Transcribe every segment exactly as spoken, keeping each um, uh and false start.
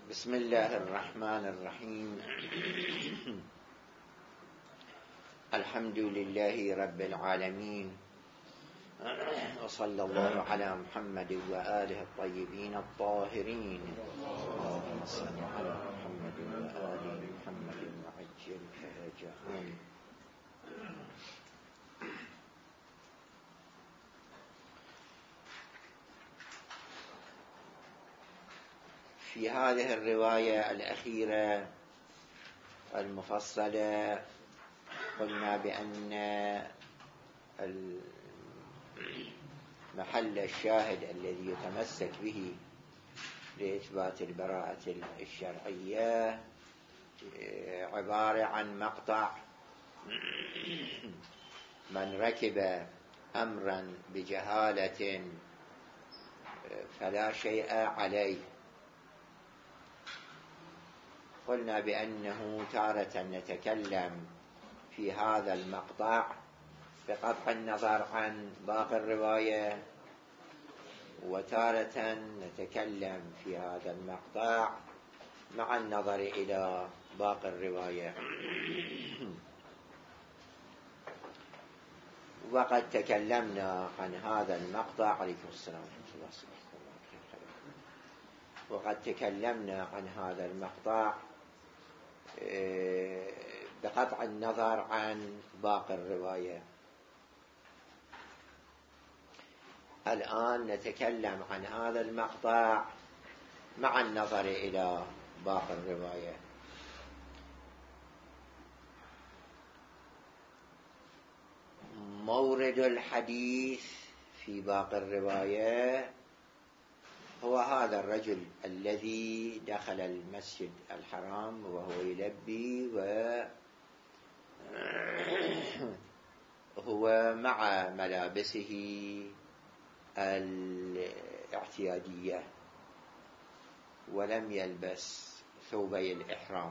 بسم الله الرحمن الرحيم. الحمد لله رب العالمين، وصلى الله على محمد وآله الطيبين الطاهرين. اللهم صل على محمد وآل محمد وعجل فرجهم. في هذه الرواية الأخيرة المفصلة قلنا بأن محل الشاهد الذي يتمسك به لإثبات البراءة الشرعية عبارة عن مقطع: من ركب أمرا بجهالة فلا شيء عليه. قلنا بأنه تارة نتكلم في هذا المقطع بقطع النظر عن باقي الرواية، وتارة نتكلم في هذا المقطع مع النظر إلى باقي الرواية. وقد تكلمنا عن هذا المقطع عليكم السلام ورحمة الله وبركاته. وقد تكلمنا عن هذا المقطع بقطع النظر عن باقي الرواية. الآن نتكلم عن هذا المقطع مع النظر إلى باقي الرواية. مورد الحديث في باقي الرواية هو هذا الرجل الذي دخل المسجد الحرام وهو يلبي وهو مع ملابسه الاعتيادية ولم يلبس ثوبي الإحرام،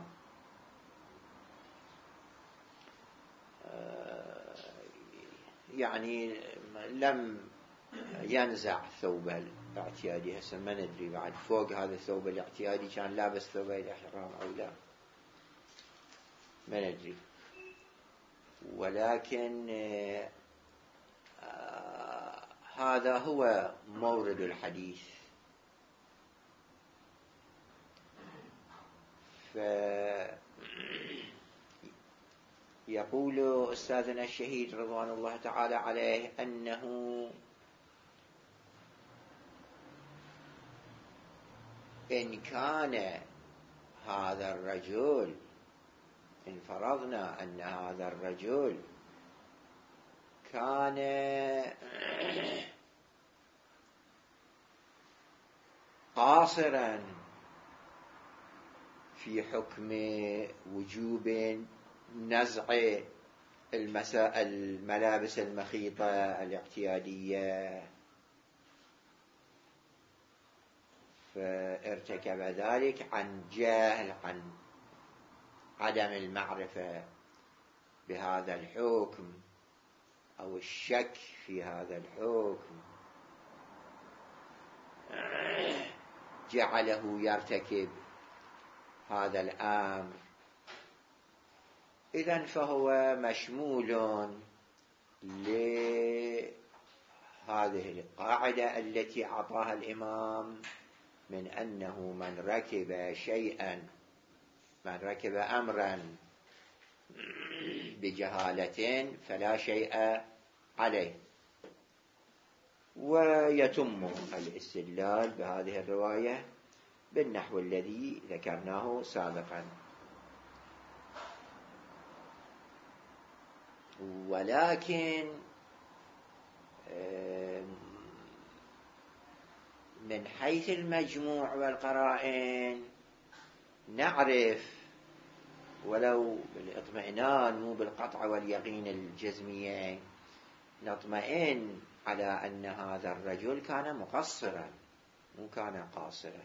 يعني لم ينزع ثوب الاعتيادي. هسه ما ندري بعد فوق هذا الثوب الاعتيادي كان لابس ثوب الإحرام أو لا، ما ندري. ولكن آه هذا هو مورد الحديث. فيقول أستاذنا الشهيد رضوان الله تعالى عليه أنه إن كان هذا الرجل، إن فرضنا أن هذا الرجل كان قاصرا في حكم وجوب نزع الملابس المخيطة الاعتيادية فارتكب ذلك عن جهل، عن عدم المعرفة بهذا الحكم أو الشك في هذا الحكم جعله يرتكب هذا الأمر. إذن فهو مشمول لهذه القاعدة التي أعطاها الإمام من أنه من ركب شيئا، من ركب أمرا بجهالة فلا شيء عليه. ويتم الاستدلال بهذه الرواية بالنحو الذي ذكرناه سابقا. ولكن من حيث المجموع والقرائن نعرف ولو بالاطمئنان مو بالقطع واليقين الجزمية، نطمئن على أن هذا الرجل كان مقصرا مو كان قاصرا.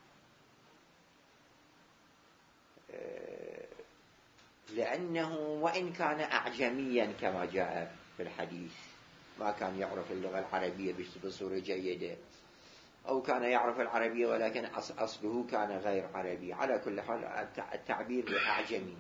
لأنه وإن كان أعجميا كما جاء في الحديث ما كان يعرف اللغة العربية بصورة جيدة، أو كان يعرف العربية ولكن أصله كان غير عربي. على كل حال التعبير بأعجمي،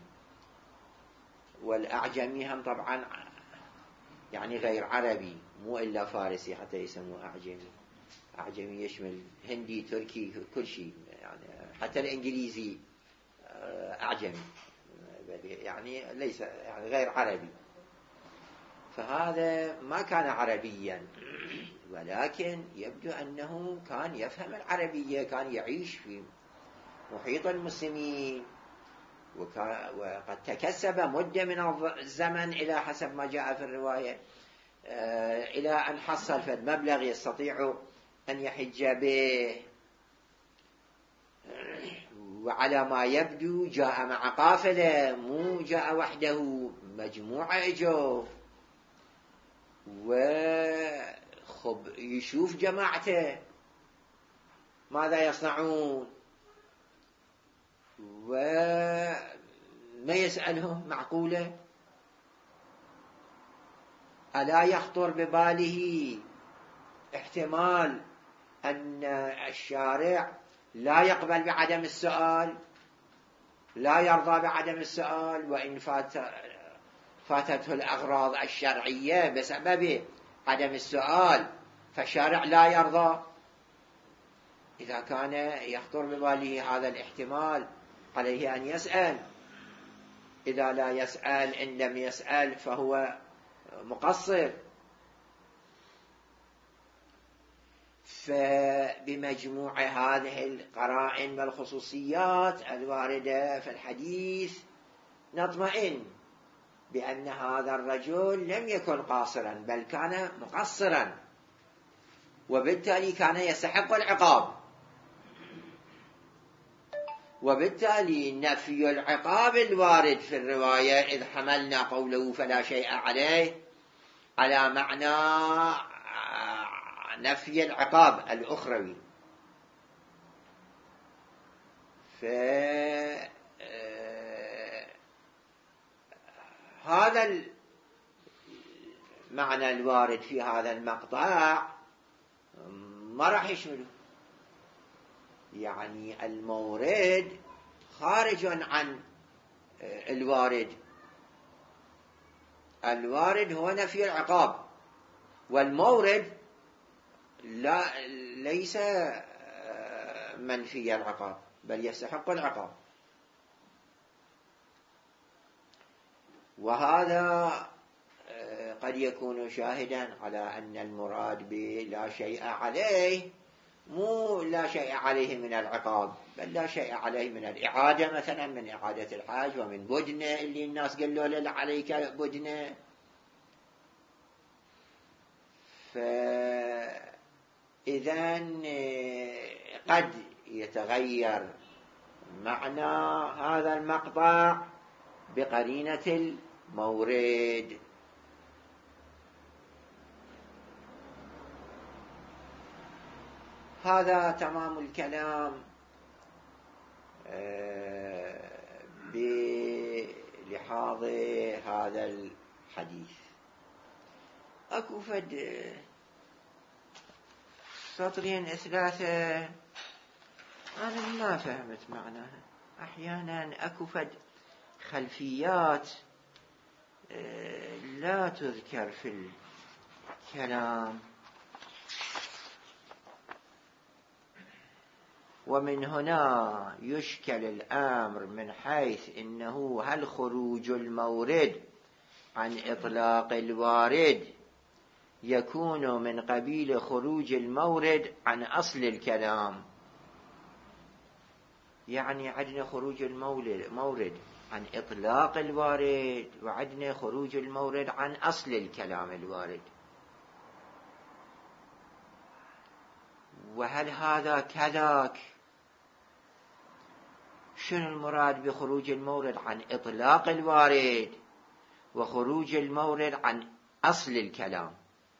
والأعجمي هم طبعا يعني غير عربي، مو إلا فارسي حتى يسموه أعجمي. أعجمي يشمل هندي، تركي، كل شيء، يعني حتى الإنجليزي أعجمي، يعني ليس يعني غير عربي. فهذا ما كان عربيا، ولكن يبدو أنه كان يفهم العربية، كان يعيش في محيط المسلمين، وقد تكسب مدة من الزمن إلى حسب ما جاء في الرواية إلى أن حصل في مبلغ يستطيع أن يحج به. وعلى ما يبدو جاء مع قافلة، مو جاء وحده، مجموعة اجوا، وخب يشوف جماعته ماذا يصنعون، وما يسألهم. معقولة ألا يخطر بباله احتمال أن الشارع لا يقبل بعدم السؤال، لا يرضى بعدم السؤال، وإن فات فاتته الأغراض الشرعية بسبب عدم السؤال فالشارع لا يرضى؟ إذا كان يخطر بباله هذا الاحتمال عليه أن يسأل. إذا لا يسأل، إن لم يسأل فهو مقصر. فبمجموع هذه القرائن والخصوصيات الواردة في الحديث نطمئن بأن هذا الرجل لم يكن قاصرا، بل كان مقصرا، وبالتالي كان يستحق العقاب. وبالتالي نفي العقاب الوارد في الرواية إذ حملنا قوله فلا شيء عليه على معنى نفي العقاب الأخروي. فهذا المعنى الوارد في هذا المقطع ما راح يشمله، يعني المورد خارج عن الوارد. الوارد هو نفي العقاب، والمورد لا ليس منفي العقاب بل يستحق العقاب. وهذا قد يكون شاهدا على أن المراد بلا شيء عليه مو لا شيء عليه من العقاب، بل لا شيء عليه من الإعادة، مثلا من إعادة الحاج، ومن بدنة اللي الناس قالوا له عليك بدنة. فإذن قد يتغير معنى هذا المقطع بقرينة المورد. هذا تمام الكلام بلحاظ هذا الحديث. أكو فد سطرين ثلاثة أنا ما فهمت معناها. أحيانا أكو فد خلفيات لا تذكر في الكلام، ومن هنا يشكل الأمر من حيث إنه هل خروج المورد عن إطلاق الوارد يكون من قبيل خروج المورد عن أصل الكلام. يعني عندنا خروج المورد عن إطلاق الوارد، وعندنا خروج المورد عن أصل الكلام الوارد. وهل هذا كذاك؟ شنو المراد بخروج المورد عن إطلاق الوارد وخروج المورد عن أصل الكلام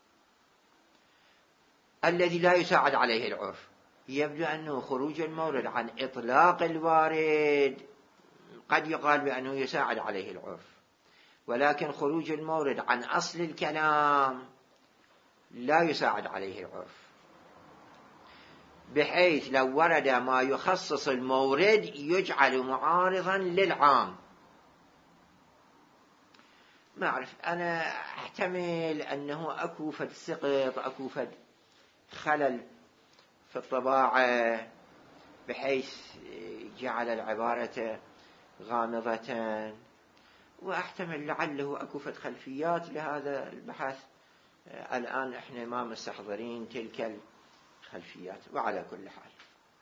الذي لا يساعد عليه العرف؟ يبدو أنه خروج المورد عن إطلاق الوارد قد يقال بأنه يساعد عليه العرف، ولكن خروج المورد عن أصل الكلام لا يساعد عليه العرف. بحيث لو ورد ما يخصص المورد يجعل معارضا للعام. ما أعرف، أنا أحتمل أنه أكو فد سقط، أكو فد خلل في الطباعة بحيث جعل العبارة غامضة، وأحتمل لعله أكو فد خلفيات لهذا البحث. الآن إحنا ما مستحضرين تلك الخلفيات. وعلى كل حال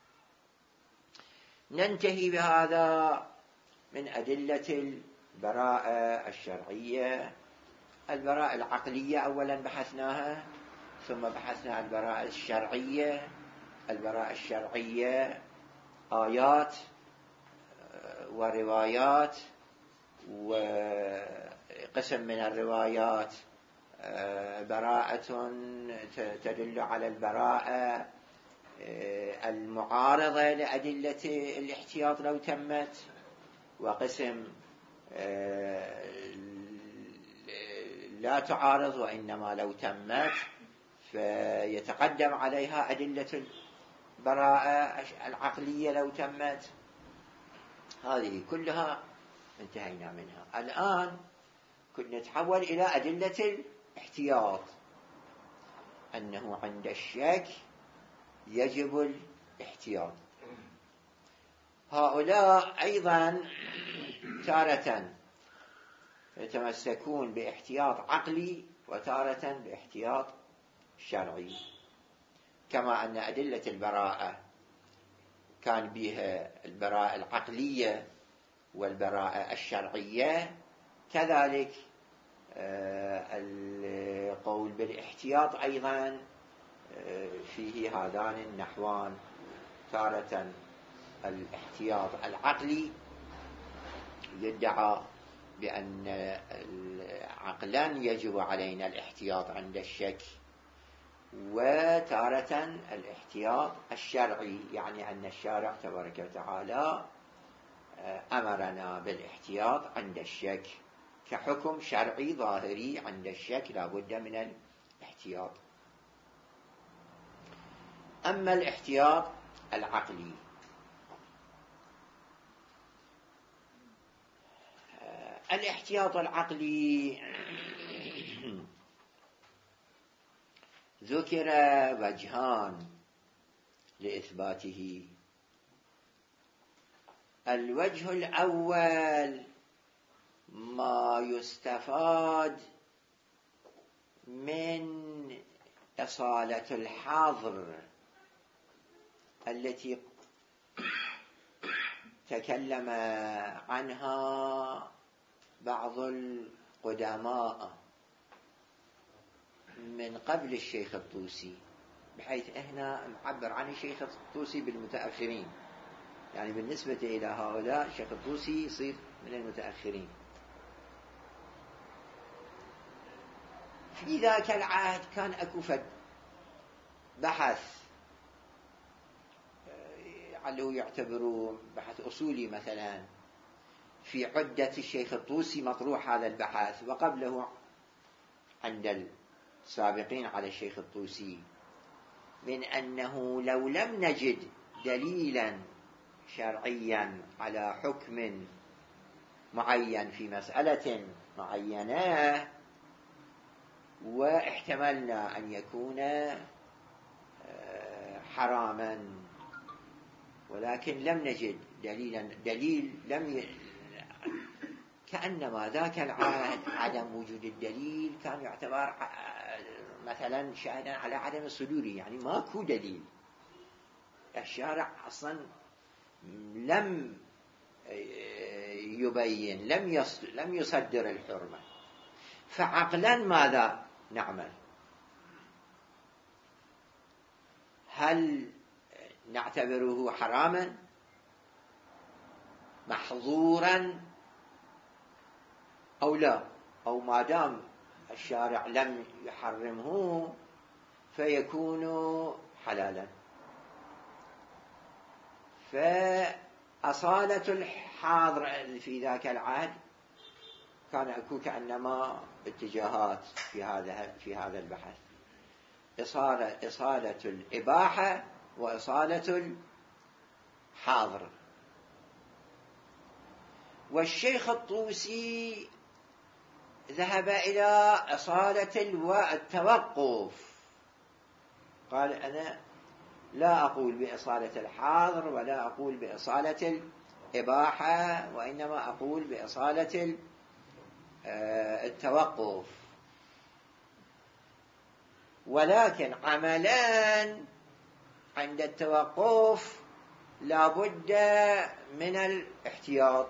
ننتهي بهذا من أدلة البراءة الشرعية. البراءة العقلية أولا بحثناها، ثم بحثنا البراءة الشرعية. البراءة الشرعية آيات وروايات، وقسم من الروايات براءة تدل على البراءة المعارضة لأدلة الاحتياط لو تمت، وقسم لا تعارض وإنما لو تمت فيتقدم عليها أدلة البراءة العقلية لو تمت. هذه كلها انتهينا منها. الآن كنا نتحول إلى أدلة الاحتياط، أنه عند الشك يجب الاحتياط. هؤلاء أيضا تارة يتمسكون باحتياط عقلي وتارة باحتياط شرعي، كما أن أدلة البراءة كان بها البراءة العقلية والبراءة الشرعية، كذلك القول بالاحتياط أيضا فيه هذان النحوان. تارة الاحتياط العقلي يدعى بأن عقلا يجب علينا الاحتياط عند الشك، وتارة الاحتياط الشرعي، يعني أن الشارع تبارك وتعالى أمرنا بالاحتياط عند الشك كحكم شرعي ظاهري. عند الشك لا بد من الاحتياط. أما الاحتياط العقلي الاحتياط العقلي ذكر وجهان لإثباته. الوجه الأول ما يستفاد من إصالة الحظر التي تكلم عنها بعض القدماء من قبل الشيخ الطوسي، بحيث احنا نعبر عن الشيخ الطوسي بالمتأخرين، يعني بالنسبة إلى هؤلاء الشيخ الطوسي يصير من المتأخرين. في ذاك العهد كان أكو فد بحث علّه يعتبروا بحث أصولي مثلا، في عدة الشيخ الطوسي مطروح هذا البحث، وقبله عند السابقين على الشيخ الطوسي، من أنه لو لم نجد دليلا شرعيا على حكم معين في مسألة معينة، واحتملنا أن يكون حراما ولكن لم نجد دليلا دليل لم ي... كأنما ذاك العهد عدم وجود الدليل كان يعتبر مثلا شاهدا على عدم الصدور، يعني ماكو دليل. الشارع أصلا لم يبين، لم يص... لم يصدر الحرمة، فعقلا ماذا نعمل؟ هل نعتبره حراما محظورا أو لا؟ أو ما دام الشارع لم يحرمه فيكون حلالا. فأصالة الحاضر في ذاك العهد كان أكو كأنما اتجاهات في هذا في هذا البحث: إصالة إصالة الإباحة وإصالة الحاضر. والشيخ الطوسي ذهب إلى إصالة التوقف، قال أنا لا أقول بإصالة الحاضر ولا أقول بإصالة الإباحة، وإنما أقول بإصالة التوقف. ولكن عملان عند التوقف لا بد من الاحتياط،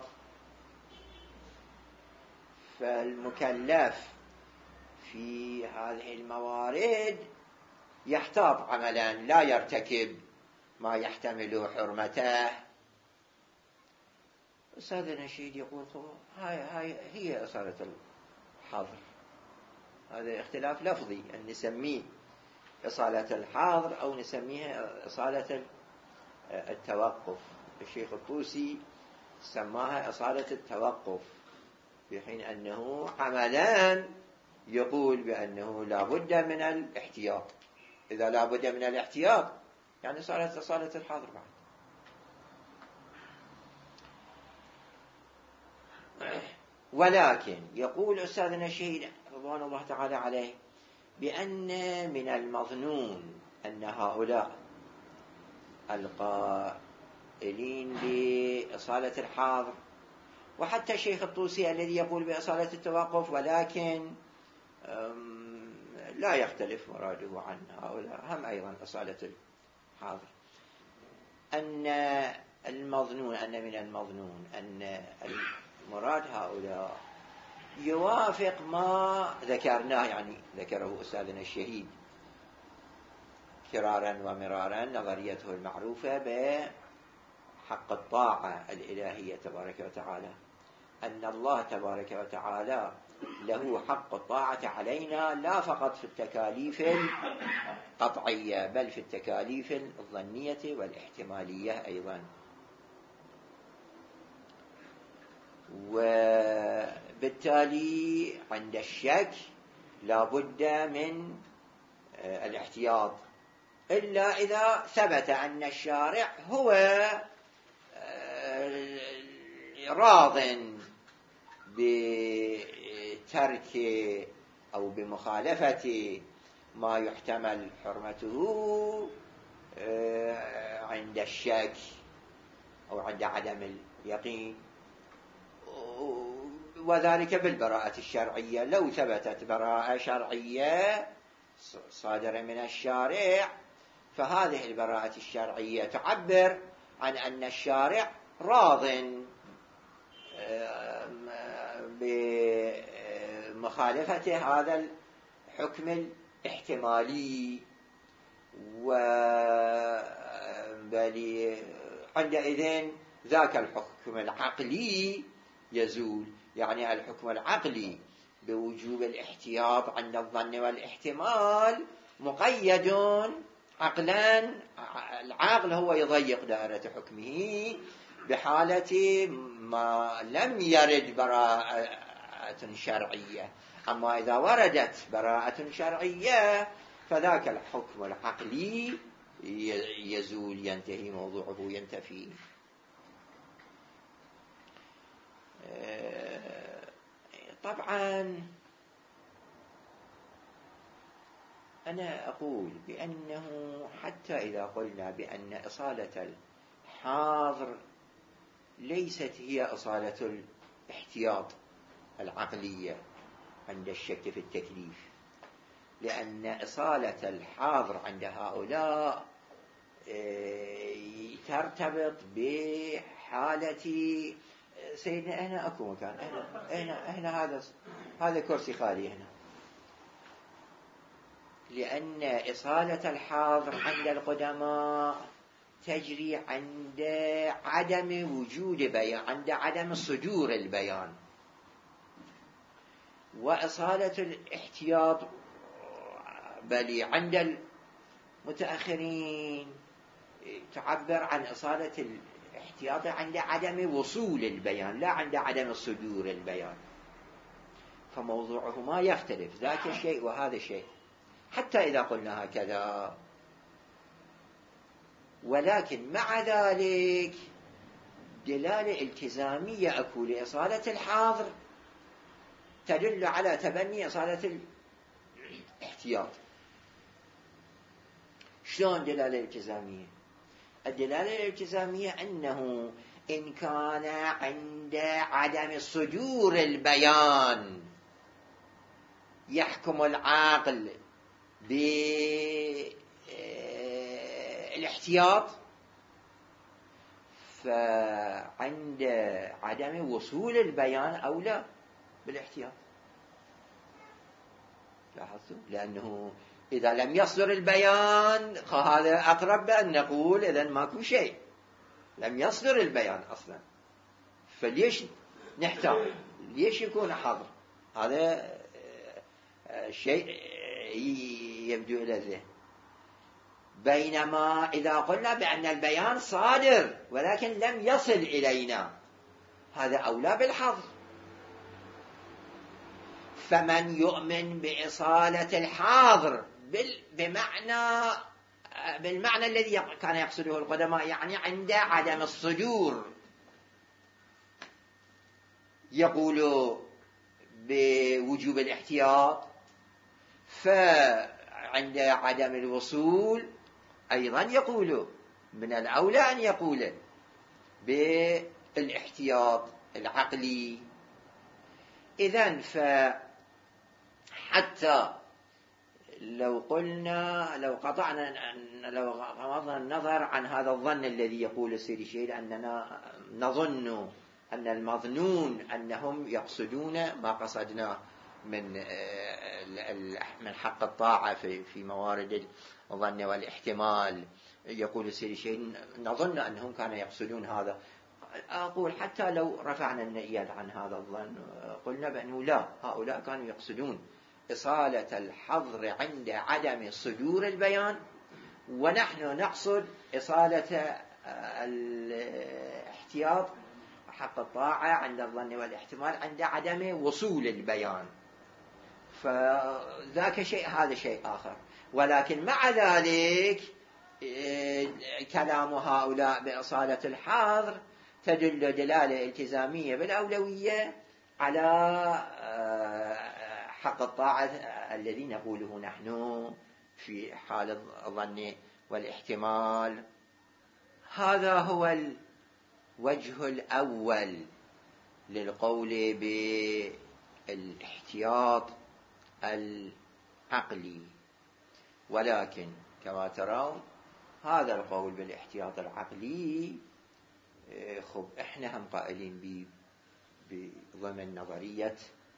فالمكلف في هذه الموارد يحتاط عملا لا يرتكب ما يحتمل حرمته. أستاذ نشيد يقول هاي هاي هي إصالة الحاضر، هذا اختلاف لفظي أن نسميه إصالة الحاضر أو نسميها إصالة التوقف. الشيخ الطوسي سماها إصالة التوقف، في حين أنه عملان يقول بأنه لا بد من الاحتياط. إذا لا بد من الاحتياط يعني صارت إصالة الحاضر بعد. ولكن يقول أستاذنا الشهيد رضوان الله تعالى عليه بأن من المظنون أن هؤلاء القائلين بإصالة الحاضر، وحتى الشيخ الطوسي الذي يقول بإصالة التوقف ولكن لا يختلف مراده عن هؤلاء هم أيضا إصالة الحاضر، أن المظنون أن من المظنون أن المراد هؤلاء يوافق ما ذكرناه، يعني ذكره أستاذنا الشهيد كرارا ومرارا نظريته المعروفة بحق الطاعة الإلهية تبارك وتعالى، أن الله تبارك وتعالى له حق الطاعة علينا لا فقط في التكاليف القطعية بل في التكاليف الظنية والاحتمالية أيضا. وبالتالي عند الشك لا بد من الاحتياط، إلا إذا ثبت أن الشارع هو راض بترك أو بمخالفة ما يحتمل حرمته عند الشك أو عند عدم اليقين، وذلك بالبراءة الشرعية. لو ثبتت براءة شرعية صادرة من الشارع فهذه البراءة الشرعية تعبر عن أن الشارع راض بمخالفة هذا الحكم الاحتمالي، وبل عندئذ ذاك الحكم العقلي يزول. يعني الحكم العقلي بوجوب الاحتياط عند الظن والاحتمال مقيد عقلا، العقل هو يضيق دائرة حكمه بحالة ما لم يرد براءة شرعية. أما إذا وردت براءة شرعية فذاك الحكم العقلي يزول، ينتهي موضوعه، ينتفي. طبعا أنا أقول بأنه حتى إذا قلنا بأن إصالة الحاضر ليست هي إصالة الاحتياط العقلية عند الشك في التكليف، لأن إصالة الحاضر عند هؤلاء ترتبط بحالة سيدنا هنا أكو مكان، هنا, هنا, هنا هذا هذا كرسي خالي هنا، لأن إصالة الحاضر عند القدماء تجري عند عدم وجود بيان، عند عدم صدور البيان. وإصالة الاحتياط بل عند المتأخرين تعبر عن إصالة الاحتياط عند عدم وصول البيان لا عند عدم صدور البيان، فموضوعه ما يختلف، ذاك الشيء وهذا الشيء. حتى إذا قلنا هكذا ولكن مع ذلك دلالة التزامية أكو لإصالة الحاضر تدل على تبني إصالة الاحتياط. شلون دلالة التزامية؟ الدلالة الالتزامية أنه إن كان عند عدم صدور البيان يحكم العاقل بالاحتياط، فعند عدم وصول البيان أولى بالاحتياط. لاحظتوا؟ لأنه إذا لم يصدر البيان هذا أقرب بأن نقول إذن ماكو شيء، لم يصدر البيان أصلا، فليش نحتاج؟ ليش يكون حظر؟ هذا شيء يبدو إلى ذهن. بينما إذا قلنا بأن البيان صادر ولكن لم يصل إلينا، هذا أولى بالحظر. فمن يؤمن بإصالة الحاضر بمعنى بالمعنى الذي كان يقصده القدماء، يعني عند عدم الصدور، يقول بوجوب الاحتياط، فعند عدم الوصول أيضا يقول من الأولى أن يقول بالاحتياط العقلي. إذن فحتى لو قلنا لو قطعنا لو غضنا النظر عن هذا الظن الذي يقول السيد الشهيد أننا نظن أن المظنون أنهم يقصدون ما قصدناه من من حق الطاعة في في موارد الظن والاحتمال، يقول السيد الشهيد نظن أنهم كانوا يقصدون هذا. أقول حتى لو رفعنا اليد عن هذا الظن قلنا بأنه لا، هؤلاء كانوا يقصدون إصالة الحظر عند عدم صدور البيان، ونحن نقصد إصالة الاحتياط حق الطاعة عند الظن والاحتمال عند عدم وصول البيان، فذاك شيء هذا شيء آخر. ولكن مع ذلك كلام هؤلاء بإصالة الحظر تدل دلالة التزامية بالأولوية على حق الطاعة الذي نقوله نحن في حال الظن والاحتمال. هذا هو الوجه الأول للقول بالاحتياط العقلي. ولكن كما ترون هذا القول بالاحتياط العقلي خب احنا هم قائلين بضمن نظرية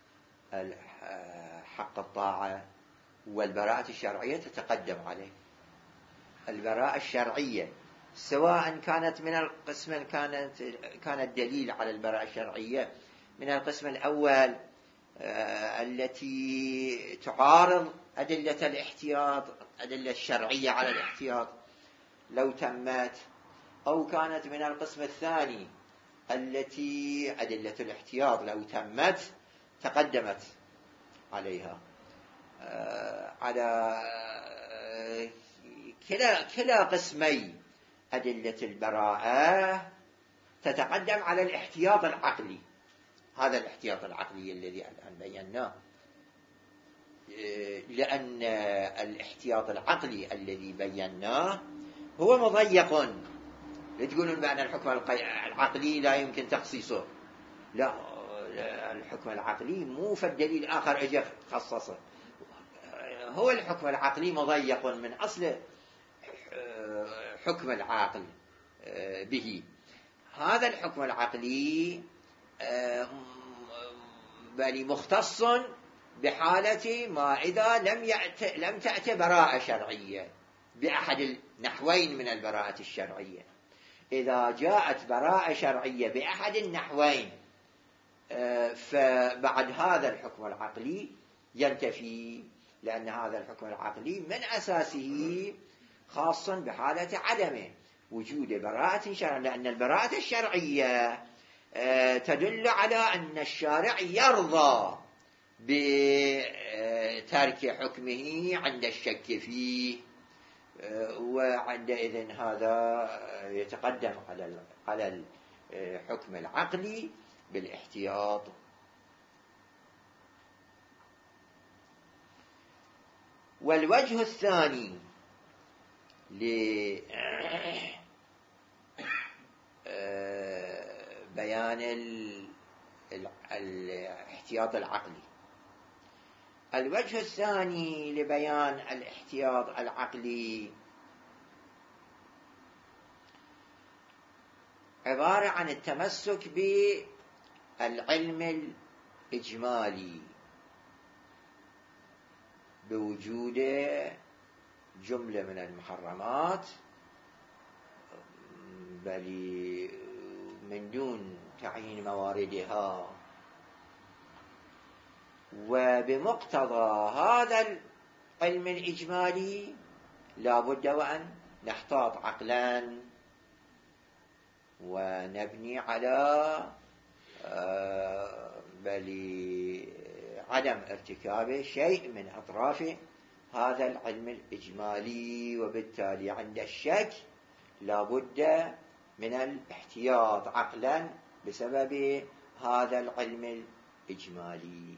حق الطاعة والبراءة الشرعية تتقدم عليه. البراءة الشرعية سواء كانت من القسم كانت كانت دليل على البراءة الشرعية من القسم الأول التي تعارض أدلة الاحتياط، أدلة الشرعية على الاحتياط لو تمت، أو كانت من القسم الثاني التي أدلة الاحتياط لو تمت تقدمت عليها. على كلا كلا قسمي أدلة البراءة تتقدم على الاحتياط العقلي. هذا الاحتياط العقلي الذي الآن بيناه، لأن الاحتياط العقلي الذي بيناه هو مضيق. لا تقولون بأن الحكم العقلي لا يمكن تخصيصه، لا، الحكم العقلي مو فالدليل آخر أجي خصصه، هو الحكم العقلي مضيق من أصل حكم العاقل به. هذا الحكم العقلي بل مختص بحالة ما إذا لم يأت لم تأتي براءة شرعية بأحد النحوين من البراءة الشرعية. إذا جاءت براءة شرعية بأحد النحوين فبعد هذا الحكم العقلي ينتفي، لأن هذا الحكم العقلي من أساسه خاص بحالة عدم وجود براءة شرعية، لأن البراءة الشرعية تدل على أن الشارع يرضى بترك حكمه عند الشك فيه، وعندئذ هذا يتقدم على على الحكم العقلي بالاحتياط. والوجه الثاني لبيان الاحتياط العقلي الوجه الثاني لبيان الاحتياط العقلي عبارة عن التمسك بالعلم الإجمالي بوجود جملة من المحرمات، بل من دون تعيين مواردها، وبمقتضى هذا العلم الإجمالي لا بد وأن نحتاط عقلا ونبني على بل عدم ارتكاب شيء من أطراف هذا العلم الإجمالي. وبالتالي عند الشك لا بد من الاحتياط عقلا بسبب هذا العلم الإجمالي.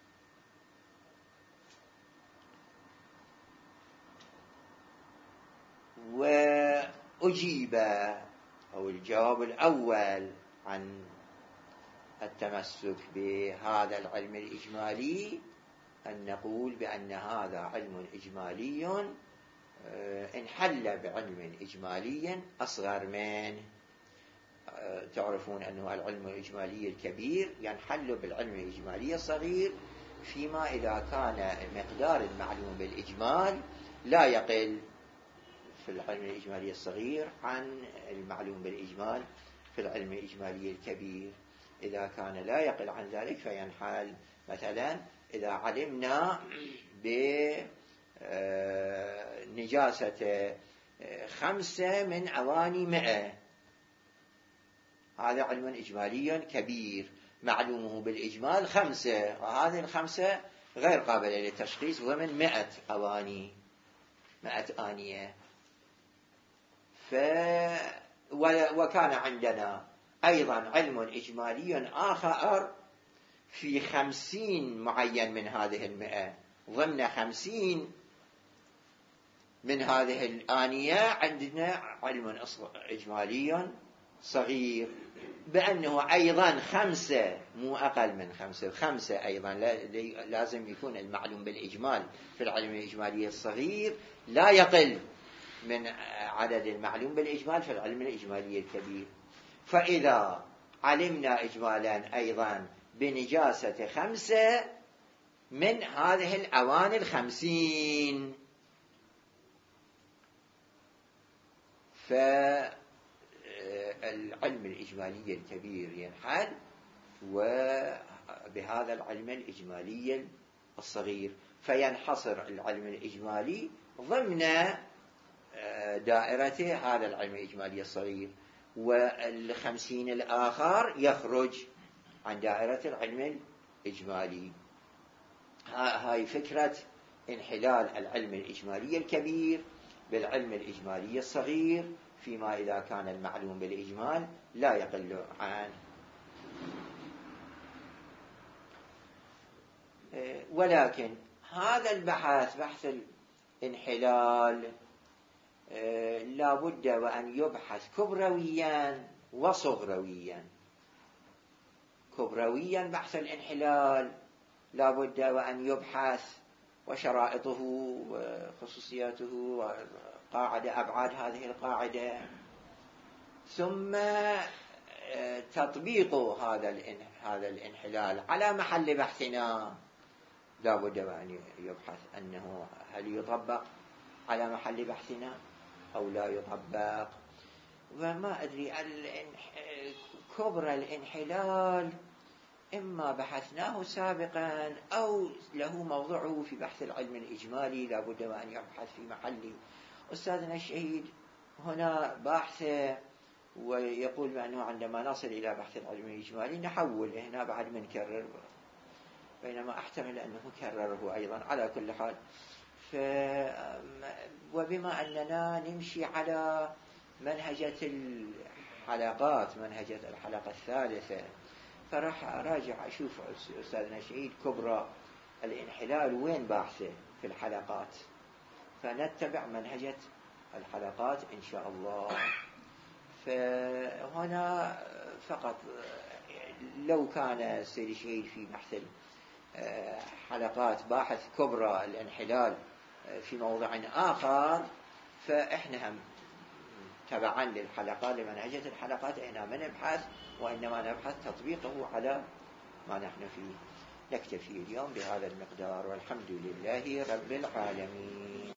وأجيب أو الجواب الأول عن التمسك بهذا العلم الإجمالي أن نقول بأن هذا علم إجمالي انحل بعلم إجمالي أصغر منه. تعرفون أنه العلم الإجمالي الكبير ينحل بالعلم الإجمالي الصغير، فيما إذا كان مقدار المعلوم بالإجمال لا يقل في العلم الإجمالي الصغير عن المعلوم بالإجمال في العلم الإجمالي الكبير. إذا كان لا يقل عن ذلك فينحل. مثلا إذا علمنا بنجاسة خمسة من أواني مئة، هذا علم إجمالي كبير معلومه بالإجمال خمسة، وهذه الخمسة غير قابلة للتشخيص ضمن مئة أواني، مئة آنية. ف... وكان عندنا أيضا علم إجمالي آخر في خمسين معين من هذه المئة، ضمن خمسين من هذه الآنية عندنا علم إجمالي صغير بأنه أيضا خمسة، مو أقل من خمسة، خمسة أيضا لازم يكون المعلوم بالإجمال في العلم الإجمالي الصغير لا يقل من عدد المعلوم بالإجمال في العلم الإجمالي الكبير. فإذا علمنا إجمالا أيضا بنجاسة خمسة من هذه الأواني الخمسين، فالعلم الإجمالي الكبير ينحل وبهذا العلم الإجمالي الصغير، فينحصر العلم الإجمالي ضمن دائرة هذا العلم الإجمالي الصغير، والخمسين الآخر يخرج عن دائرة العلم الإجمالي. هاي فكرة انحلال العلم الإجمالي الكبير بالعلم الإجمالي الصغير فيما إذا كان المعلوم بالإجمال لا يقل عنه. ولكن هذا البحث، بحث الانحلال، لا بد وأن يبحث كبرويا وصغرويا. كبرويا بحث الانحلال لا بد وأن يبحث وشرائطه وخصوصياته وقاعدة أبعاد هذه القاعدة، ثم تطبيق هذا هذا الانحلال على محل بحثنا لا بد وأن يبحث أنه هل يطبق على محل بحثنا أو لا يطبق. وما أدري كبر الانحلال إما بحثناه سابقا أو له موضعه في بحث العلم الإجمالي لا بد وأن يبحث في محله. أستاذنا الشهيد هنا باحث ويقول بأنه عندما نصل إلى بحث العلم الإجمالي نحول، هنا بعد منكرر، بينما أحتمل أنه كرره أيضا. على كل حال ف وبما أننا نمشي على منهجة الحلقات، منهجة الحلقة الثالثة، فراح أراجع أشوف أستاذنا شهيد كبرى الانحلال وين باحثه في الحلقات، فنتبع منهجة الحلقات إن شاء الله. فهنا فقط لو كان السيد الشهيد في بحث حلقات باحث كبرى الانحلال في موضع آخر، فإحنا هم تبعا للحلقات لمنهجة الحلقات إحنا ما نبحث، وإنما نبحث تطبيقه على ما نحن فيه. نكتفي اليوم بهذا المقدار، والحمد لله رب العالمين.